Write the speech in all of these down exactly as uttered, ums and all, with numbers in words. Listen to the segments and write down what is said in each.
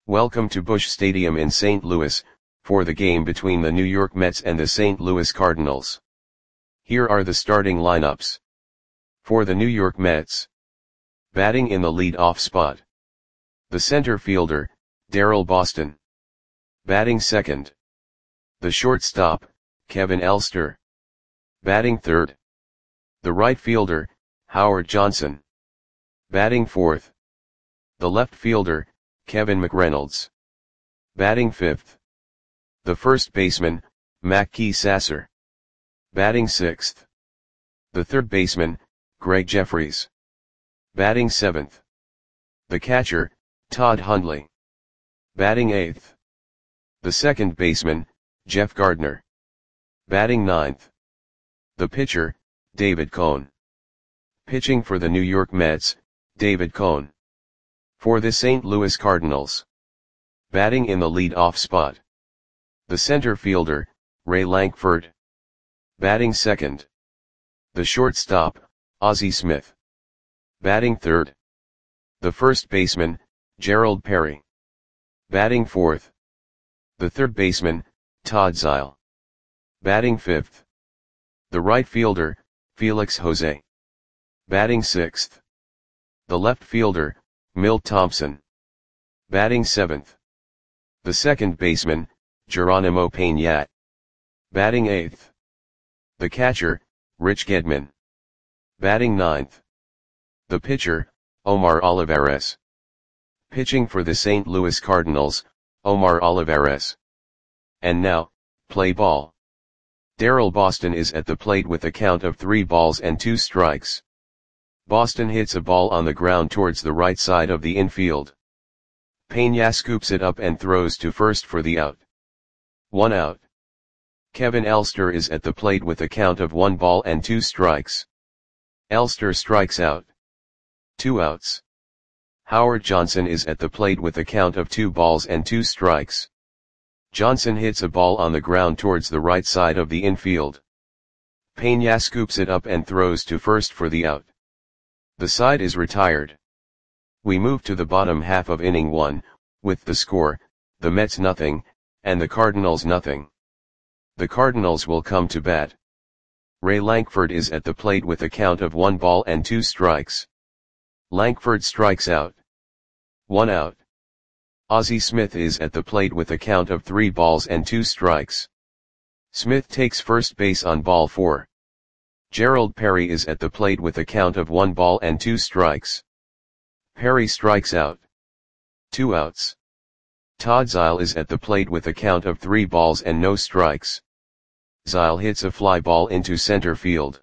Welcome to Busch Stadium in Saint Louis, for the game between the New York Mets and the Saint Louis Cardinals. Here are the starting lineups. For the New York Mets. Batting in the lead-off spot. The center fielder, Daryl Boston. Batting second. The shortstop, Kevin Elster. Batting third. The right fielder, Howard Johnson. Batting fourth. The left fielder, Kevin McReynolds. Batting fifth. The first baseman, Mackey Sasser. Batting sixth. The third baseman, Greg Jefferies. Batting seventh. The catcher, Todd Hundley. Batting eighth. The second baseman, Jeff Gardner. Batting ninth. The pitcher, David Cone. Pitching for the New York Mets, David Cone. For the Saint Louis Cardinals. Batting in the lead-off spot. The center fielder, Ray Lankford. Batting second. The shortstop, Ozzie Smith. Batting third. The first baseman, Gerald Perry. Batting fourth. The third baseman, Todd Zeile. Batting fifth. The right fielder, Felix Jose. Batting sixth. The left fielder, Milt Thompson. Batting seventh. The second baseman, Geronimo Peña. Batting eighth. The catcher, Rich Gedman. Batting ninth. The pitcher, Omar Olivares. Pitching for the Saint Louis Cardinals, Omar Olivares. And now, play ball. Daryl Boston is at the plate with a count of three balls and two strikes. Boston hits a ball on the ground towards the right side of the infield. Peña scoops it up and throws to first for the out. One out. Kevin Elster is at the plate with a count of one ball and two strikes. Elster strikes out. Two outs. Howard Johnson is at the plate with a count of two balls and two strikes. Johnson hits a ball on the ground towards the right side of the infield. Peña scoops it up and throws to first for the out. The side is retired. We move to the bottom half of inning one, with the score, the Mets nothing, and the Cardinals nothing. The Cardinals will come to bat. Ray Lankford is at the plate with a count of one ball and two strikes. Lankford strikes out. One out. Ozzie Smith is at the plate with a count of three balls and two strikes. Smith takes first base on ball four. Gerald Perry is at the plate with a count of one ball and two strikes. Perry strikes out. Two outs. Todd Zeile is at the plate with a count of three balls and no strikes. Zeile hits a fly ball into center field.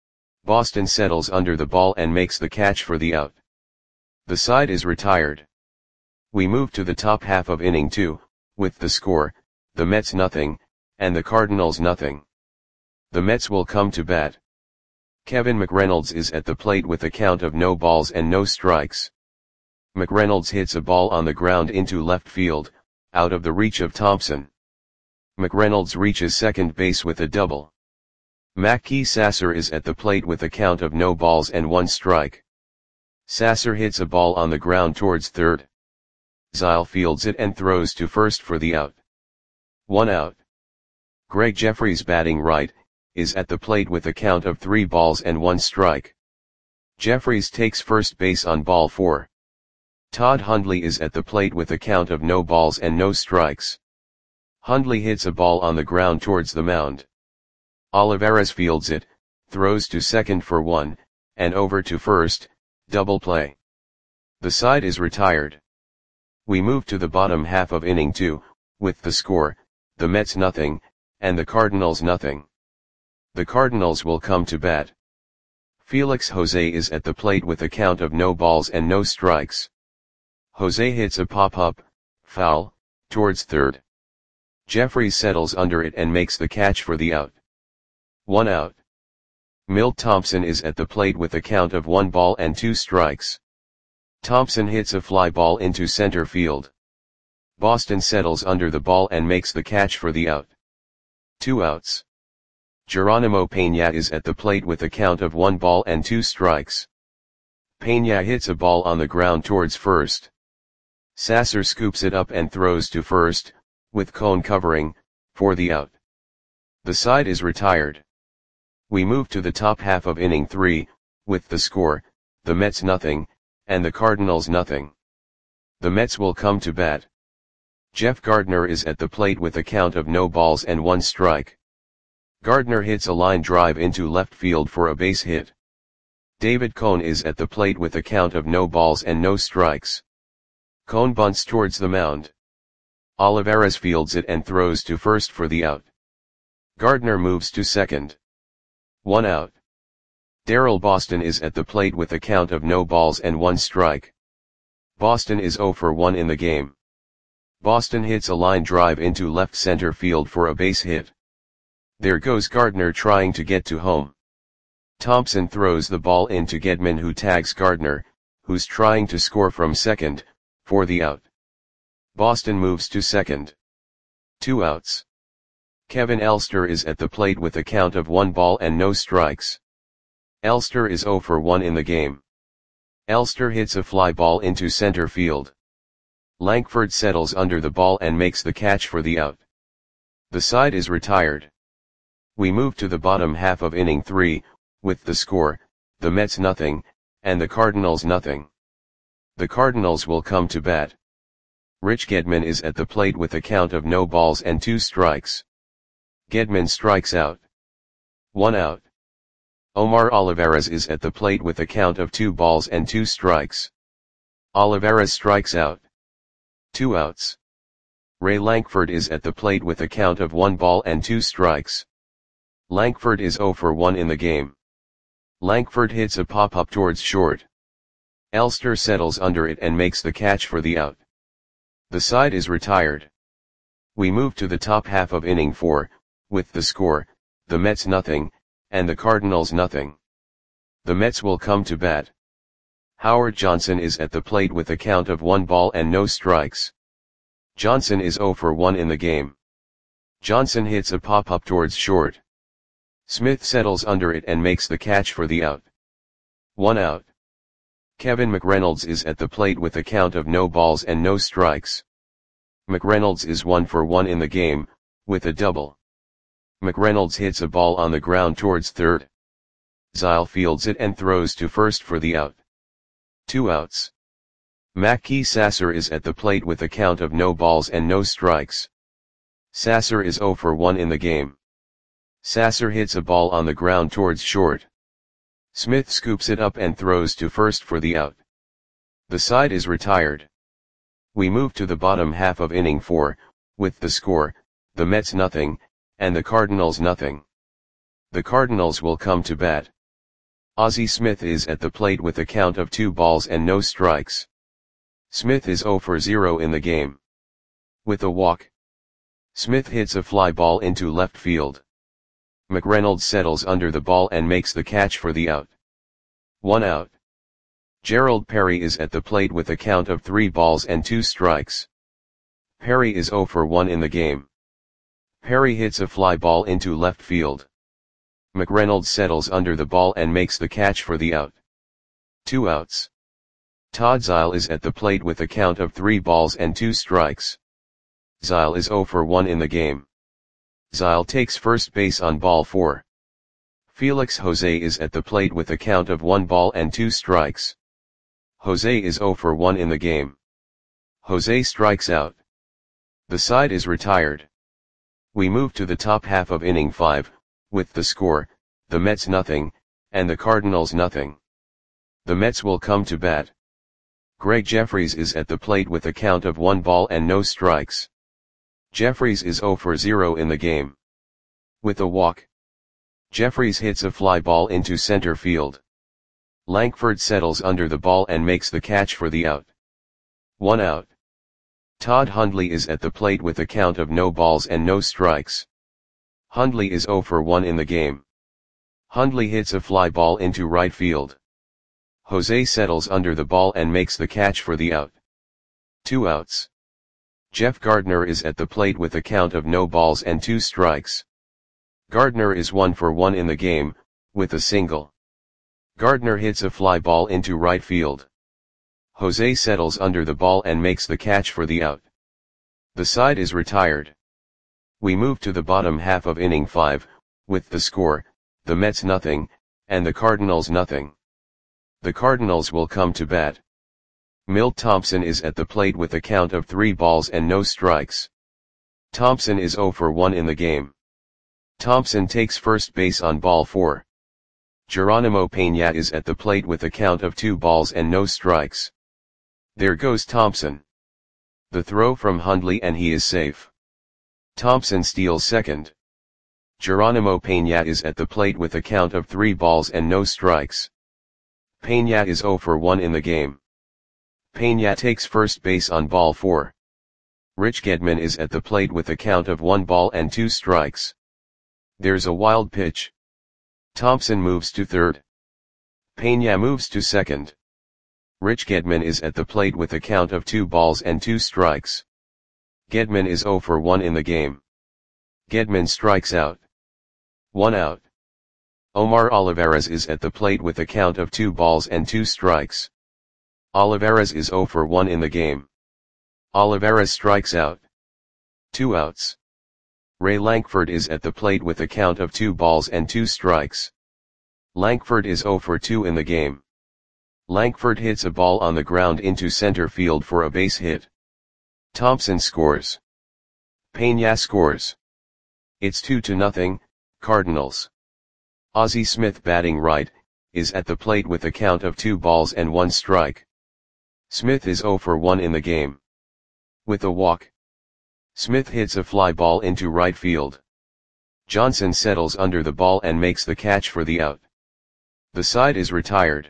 Boston settles under the ball and makes the catch for the out. The side is retired. We move to the top half of inning two, with the score, the Mets nothing, and the Cardinals nothing. The Mets will come to bat. Kevin McReynolds is at the plate with a count of no balls and no strikes. McReynolds hits a ball on the ground into left field, out of the reach of Thompson. McReynolds reaches second base with a double. Mackey Sasser is at the plate with a count of no balls and one strike. Sasser hits a ball on the ground towards third. Zeile fields it and throws to first for the out. One out. Greg Jefferies, batting right, is at the plate with a count of three balls and one strike. Jefferies takes first base on ball four. Todd Hundley is at the plate with a count of no balls and no strikes. Hundley hits a ball on the ground towards the mound. Olivares fields it, throws to second for one, and over to first, double play. The side is retired. We move to the bottom half of inning two, with the score, the Mets nothing, and the Cardinals nothing. The Cardinals will come to bat. Felix Jose is at the plate with a count of no balls and no strikes. Jose hits a pop-up, foul, towards third. Jefferies settles under it and makes the catch for the out. One out. Milt Thompson is at the plate with a count of one ball and two strikes. Thompson hits a fly ball into center field. Boston settles under the ball and makes the catch for the out. Two outs. Geronimo Peña is at the plate with a count of one ball and two strikes. Peña hits a ball on the ground towards first. Sasser scoops it up and throws to first, with Cone covering, for the out. The side is retired. We move to the top half of inning three, with the score, the Mets nothing, and the Cardinals nothing. The Mets will come to bat. Jeff Gardner is at the plate with a count of no balls and one strike. Gardner hits a line drive into left field for a base hit. David Cone is at the plate with a count of no balls and no strikes. Cone bunts towards the mound. Olivares fields it and throws to first for the out. Gardner moves to second. One out. Darrell Boston is at the plate with a count of no balls and one strike. Boston is oh for one in the game. Boston hits a line drive into left center field for a base hit. There goes Gardner trying to get to home. Thompson throws the ball in to Gedman, who tags Gardner, who's trying to score from second, for the out. Boston moves to second. Two outs. Kevin Elster is at the plate with a count of one ball and no strikes. Elster is oh for one in the game. Elster hits a fly ball into center field. Lankford settles under the ball and makes the catch for the out. The side is retired. We move to the bottom half of inning three, with the score, the Mets nothing, and the Cardinals nothing. The Cardinals will come to bat. Rich Gedman is at the plate with a count of no balls and two strikes. Gedman strikes out. One out. Omar Olivares is at the plate with a count of two balls and two strikes. Olivares strikes out. Two outs. Ray Lankford is at the plate with a count of one ball and two strikes. Lankford is oh for one in the game. Lankford hits a pop-up towards short. Elster settles under it and makes the catch for the out. The side is retired. We move to the top half of inning four, with the score, the Mets nothing, and the Cardinals nothing. The Mets will come to bat. Howard Johnson is at the plate with a count of one ball and no strikes. Johnson is oh for one in the game. Johnson hits a pop-up towards short. Smith settles under it and makes the catch for the out. One out. Kevin McReynolds is at the plate with a count of no balls and no strikes. McReynolds is one for one in the game, with a double. McReynolds hits a ball on the ground towards third. Zile fields it and throws to first for the out. Two outs. Mackey Sasser is at the plate with a count of no balls and no strikes. Sasser is oh for one in the game. Sasser hits a ball on the ground towards short. Smith scoops it up and throws to first for the out. The side is retired. We move to the bottom half of inning four, with the score, the Mets nothing, and the Cardinals nothing. The Cardinals will come to bat. Ozzie Smith is at the plate with a count of two balls and no strikes. Smith is oh for zero in the game. With a walk. Smith hits a fly ball into left field. McReynolds settles under the ball and makes the catch for the out. One out. Gerald Perry is at the plate with a count of three balls and two strikes. Perry is oh for one in the game. Perry hits a fly ball into left field. McReynolds settles under the ball and makes the catch for the out. Two outs. Todd Zile is at the plate with a count of three balls and two strikes. Zile is oh for one in the game. Zile takes first base on ball four. Felix Jose is at the plate with a count of one ball and two strikes. Jose is oh for one in the game. Jose strikes out. The side is retired. We move to the top half of inning five, with the score, the Mets nothing, and the Cardinals nothing. The Mets will come to bat. Greg Jeffries is at the plate with a count of one ball and no strikes. Jeffries is oh for zero in the game. With a walk. Jeffries hits a fly ball into center field. Lankford settles under the ball and makes the catch for the out. One out. Todd Hundley is at the plate with a count of no balls and no strikes. Hundley is oh for one in the game. Hundley hits a fly ball into right field. Jose settles under the ball and makes the catch for the out. Two outs. Jeff Gardner is at the plate with a count of no balls and two strikes. Gardner is one for one in the game, with a single. Gardner hits a fly ball into right field. Jose settles under the ball and makes the catch for the out. The side is retired. We move to the bottom half of inning five, with the score, the Mets nothing, and the Cardinals nothing. The Cardinals will come to bat. Milt Thompson is at the plate with a count of three balls and no strikes. Thompson is oh for one in the game. Thompson takes first base on ball four. Geronimo Peña is at the plate with a count of two balls and no strikes. There goes Thompson. The throw from Hundley and he is safe. Thompson steals second. Geronimo Peña is at the plate with a count of three balls and no strikes. Peña is oh for one in the game. Peña takes first base on ball four. Rich Gedman is at the plate with a count of one ball and two strikes. There's a wild pitch. Thompson moves to third. Peña moves to second. Rich Gedman is at the plate with a count of two balls and two strikes. Gedman is oh for one in the game. Gedman strikes out. One out. Omar Olivares is at the plate with a count of two balls and two strikes. Olivares is oh for one in the game. Olivares strikes out. Two outs. Ray Lankford is at the plate with a count of two balls and two strikes. Lankford is oh for two in the game. Lankford hits a ball on the ground into center field for a base hit. Thompson scores. Peña scores. It's two to nothing, Cardinals. Ozzie Smith, batting right, is at the plate with a count of two balls and one strike. Smith is oh for one in the game. With a walk, Smith hits a fly ball into right field. Johnson settles under the ball and makes the catch for the out. The side is retired.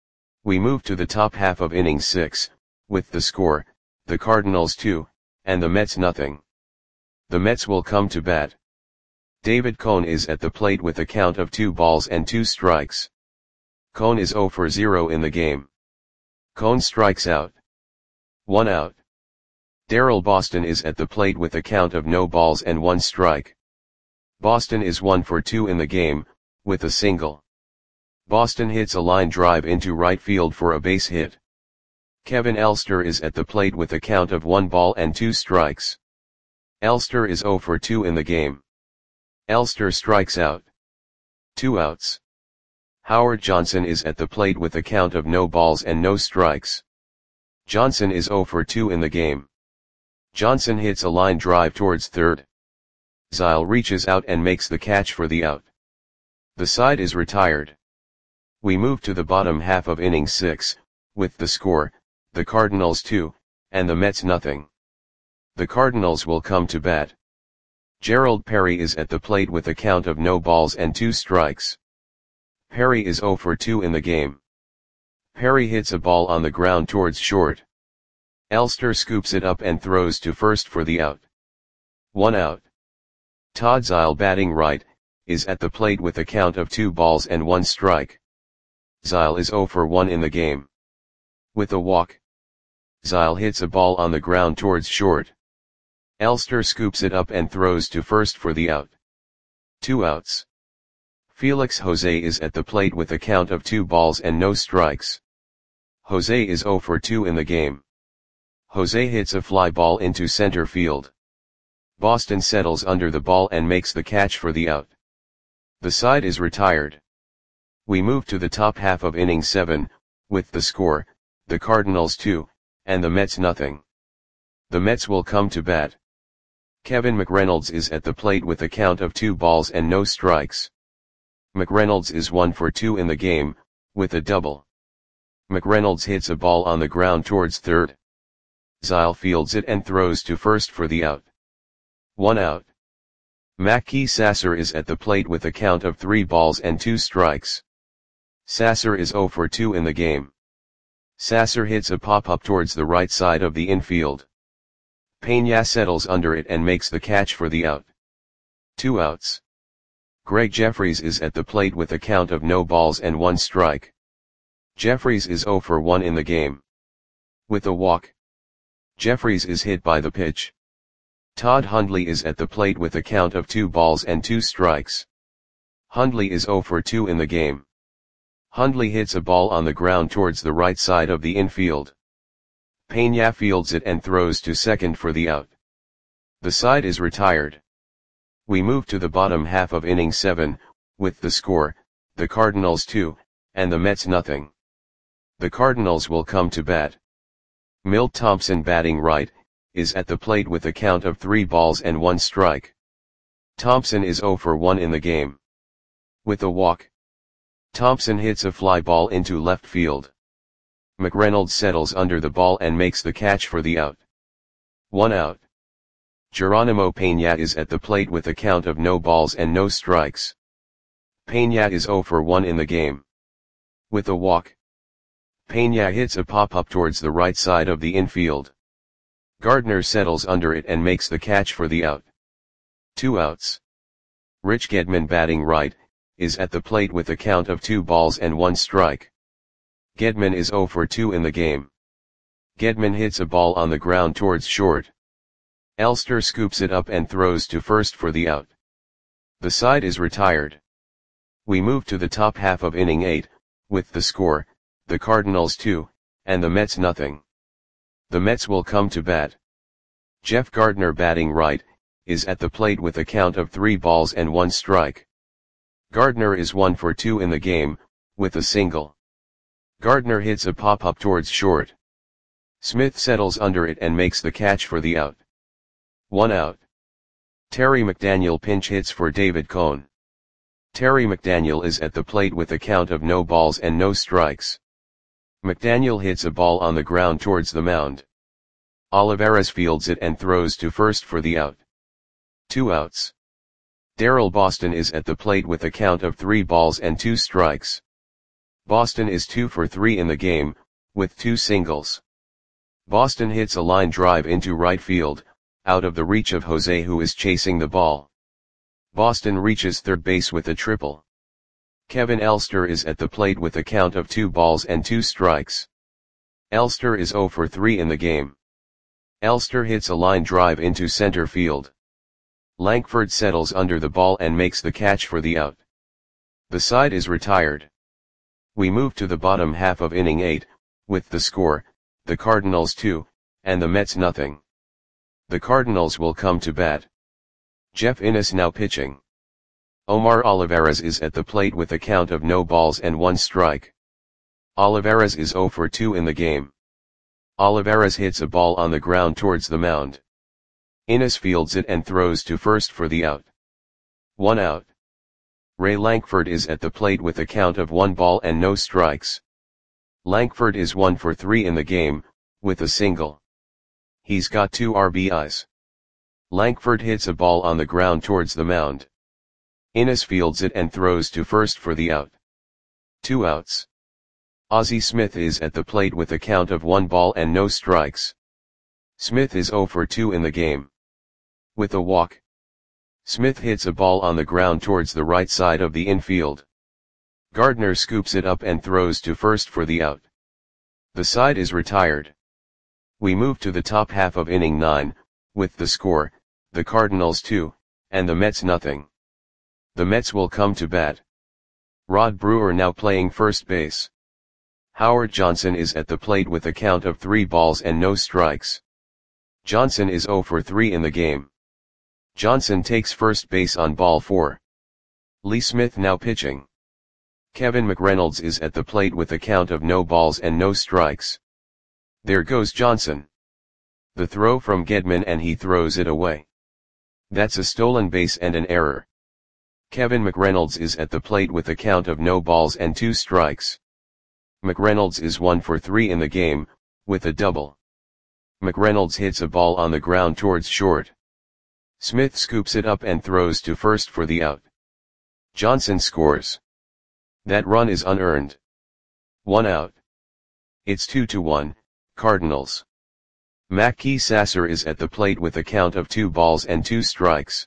We move to the top half of inning six, with the score, the Cardinals two, and the Mets nothing. The Mets will come to bat. David Cone is at the plate with a count of two balls and two strikes. Cone is oh for zero in the game. Cone strikes out. One out. Daryl Boston is at the plate with a count of no balls and one strike. Boston is one for two in the game, with a single. Boston hits a line drive into right field for a base hit. Kevin Elster is at the plate with a count of one ball and two strikes. Elster is oh for two in the game. Elster strikes out. Two outs. Howard Johnson is at the plate with a count of no balls and no strikes. Johnson is oh for two in the game. Johnson hits a line drive towards third. Zile reaches out and makes the catch for the out. The side is retired. We move to the bottom half of inning six, with the score, the Cardinals two, and the Mets nothing. The Cardinals will come to bat. Gerald Perry is at the plate with a count of no balls and two strikes. Perry is oh for two in the game. Perry hits a ball on the ground towards short. Elster scoops it up and throws to first for the out. One out. Todd Zile, batting right, is at the plate with a count of two balls and one strike. Zile is oh for one in the game. With a walk, Zile hits a ball on the ground towards short. Elster scoops it up and throws to first for the out. Two outs. Felix Jose is at the plate with a count of two balls and no strikes. Jose is oh for two in the game. Jose hits a fly ball into center field. Boston settles under the ball and makes the catch for the out. The side is retired. We move to the top half of inning seven, with the score, the Cardinals two, and the Mets nothing. The Mets will come to bat. Kevin McReynolds is at the plate with a count of two balls and no strikes. McReynolds is one for two in the game, with a double. McReynolds hits a ball on the ground towards third. Zile fields it and throws to first for the out. One out. Mackey Sasser is at the plate with a count of three balls and two strikes. Sasser is oh for two in the game. Sasser hits a pop-up towards the right side of the infield. Peña settles under it and makes the catch for the out. Two outs. Greg Jeffries is at the plate with a count of no balls and one strike. Jeffries is oh for one in the game. With a walk, Jeffries is hit by the pitch. Todd Hundley is at the plate with a count of two balls and two strikes. Hundley is oh for two in the game. Hundley hits a ball on the ground towards the right side of the infield. Peña fields it and throws to second for the out. The side is retired. We move to the bottom half of inning seven, with the score, the Cardinals two, and the Mets nothing. The Cardinals will come to bat. Milt Thompson, batting right, is at the plate with a count of three balls and one strike. Thompson is oh for one in the game. With a walk, Thompson hits a fly ball into left field. McReynolds settles under the ball and makes the catch for the out. One out. Geronimo Peña is at the plate with a count of no balls and no strikes. Peña is oh for one in the game. With a walk, Peña hits a pop-up towards the right side of the infield. Gardner settles under it and makes the catch for the out. Two outs. Rich Gedman, batting right, is at the plate with a count of two balls and one strike. Gedman is oh for two in the game. Gedman hits a ball on the ground towards short. Elster scoops it up and throws to first for the out. The side is retired. We move to the top half of inning eight, with the score, the Cardinals two, and the Mets nothing. The Mets will come to bat. Jeff Gardner, batting right, is at the plate with a count of three balls and one strike. Gardner is one for two in the game, with a single. Gardner hits a pop-up towards short. Smith settles under it and makes the catch for the out. One out. Terry McDaniel pinch hits for David Cone. Terry McDaniel is at the plate with a count of no balls and no strikes. McDaniel hits a ball on the ground towards the mound. Olivares fields it and throws to first for the out. Two outs. Darrell Boston is at the plate with a count of three balls and two strikes. Boston is two for three in the game, with two singles. Boston hits a line drive into right field, out of the reach of Jose, who is chasing the ball. Boston reaches third base with a triple. Kevin Elster is at the plate with a count of two balls and two strikes. Elster is oh for three in the game. Elster hits a line drive into center field. Lankford settles under the ball and makes the catch for the out. The side is retired. We move to the bottom half of inning eight, with the score, the Cardinals two, and the Mets nothing. The Cardinals will come to bat. Jeff Innes now pitching. Omar Olivares is at the plate with a count of no balls and one strike. Olivares is oh for two in the game. Olivares hits a ball on the ground towards the mound. Innes fields it and throws to first for the out. One out. Ray Lankford is at the plate with a count of one ball and no strikes. Lankford is one for three in the game, with a single. He's got two R B Is. Lankford hits a ball on the ground towards the mound. Innes fields it and throws to first for the out. Two outs. Ozzie Smith is at the plate with a count of one ball and no strikes. Smith is oh for two in the game. With a walk, Smith hits a ball on the ground towards the right side of the infield. Gardner scoops it up and throws to first for the out. The side is retired. We move to the top half of inning nine, with the score, the Cardinals two, and the Mets nothing. The Mets will come to bat. Rod Brewer now playing first base. Howard Johnson is at the plate with a count of three balls and no strikes. Johnson is oh for three in the game. Johnson takes first base on ball four. Lee Smith now pitching. Kevin McReynolds is at the plate with a count of no balls and no strikes. There goes Johnson. The throw from Gedman and he throws it away. That's a stolen base and an error. Kevin McReynolds is at the plate with a count of no balls and two strikes. McReynolds is one for three in the game, with a double. McReynolds hits a ball on the ground towards short. Smith scoops it up and throws to first for the out. Johnson scores. That run is unearned. One out. It's two to one, Cardinals. Mackey Sasser is at the plate with a count of two balls and two strikes.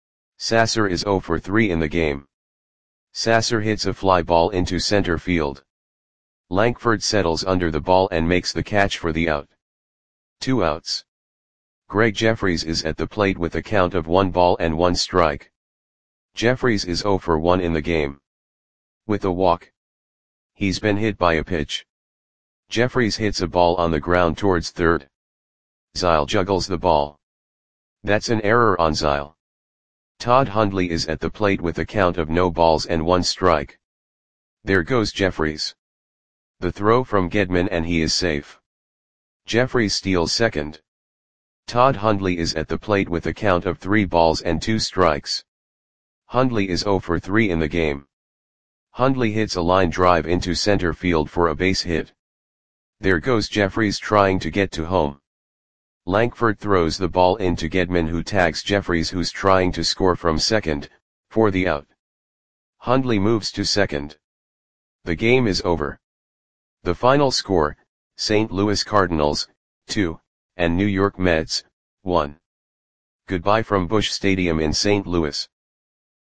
Sasser is oh for three in the game. Sasser hits a fly ball into center field. Lankford settles under the ball and makes the catch for the out. Two outs. Greg Jeffries is at the plate with a count of one ball and one strike. Jeffries is oh for one in the game. With a walk. He's been hit by a pitch. Jeffries hits a ball on the ground towards third. Zeile juggles the ball. That's an error on Zeile. Todd Hundley is at the plate with a count of no balls and one strike. There goes Jeffries. The throw from Gedman and he is safe. Jeffries steals second. Todd Hundley is at the plate with a count of three balls and two strikes. Hundley is zero for three in the game. Hundley hits a line drive into center field for a base hit. There goes Jeffries trying to get to home. Lankford throws the ball into Gedman, who tags Jeffries, who's trying to score from second, for the out. Hundley moves to second. The game is over. The final score, Saint Louis Cardinals, two, and New York Mets, one. Goodbye from Busch Stadium in Saint Louis.